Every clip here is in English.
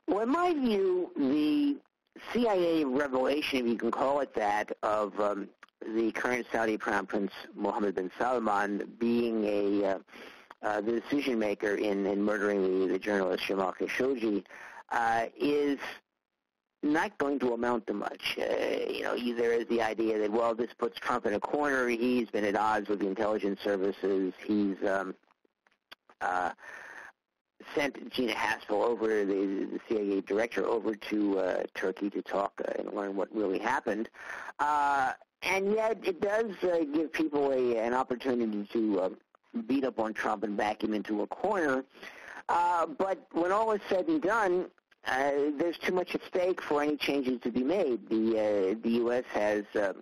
Well, in my view, the CIA revelation, if you can call it that, of the current Saudi Crown Prince Mohammed bin Salman being the decision maker in murdering the journalist Jamal Khashoggi is not going to amount to much. There is the idea that, well, this puts Trump in a corner. He's been at odds with the intelligence services. He's sent Gina Haspel over, the CIA director, over to Turkey to talk and learn what really happened. And yet it does give people an opportunity to beat up on Trump and back him into a corner. But when all is said and done, there's too much at stake for any changes to be made. The U.S. has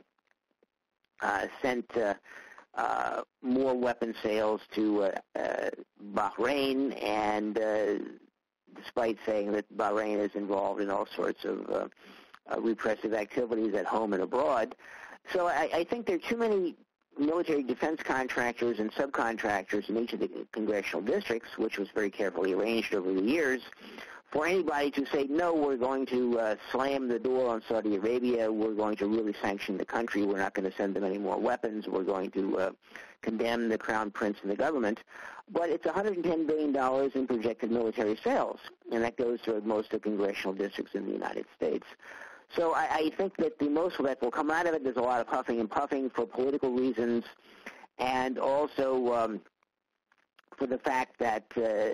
sent more weapon sales to Bahrain, and despite saying that Bahrain is involved in all sorts of repressive activities at home and abroad. So I think there are too many military defense contractors and subcontractors in each of the congressional districts, which was very carefully arranged over the years, for anybody to say, no, we're going to slam the door on Saudi Arabia, we're going to really sanction the country, we're not going to send them any more weapons, we're going to condemn the Crown Prince and the government. But it's $110 billion in projected military sales, and that goes to most of the congressional districts in the United States. So I think that the most of that will come out of it. There's a lot of huffing and puffing for political reasons, and also for the fact that,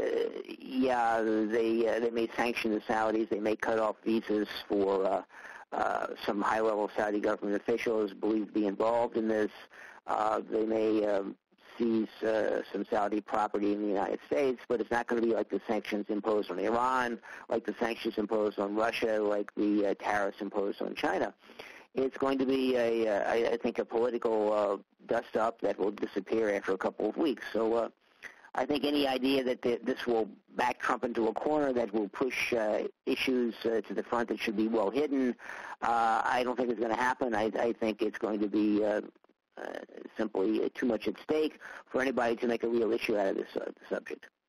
they may sanction the Saudis. They may cut off visas for some high-level Saudi government officials believed to be involved in this. They may seize some Saudi property in the United States, but it's not going to be like the sanctions imposed on Iran, like the sanctions imposed on Russia, like the tariffs imposed on China. It's going to be, I think, a political dust-up that will disappear after a couple of weeks. So I think any idea that this will back Trump into a corner, that will push issues to the front that should be well hidden, I don't think it's going to happen. I think it's going to be simply too much at stake for anybody to make a real issue out of this subject.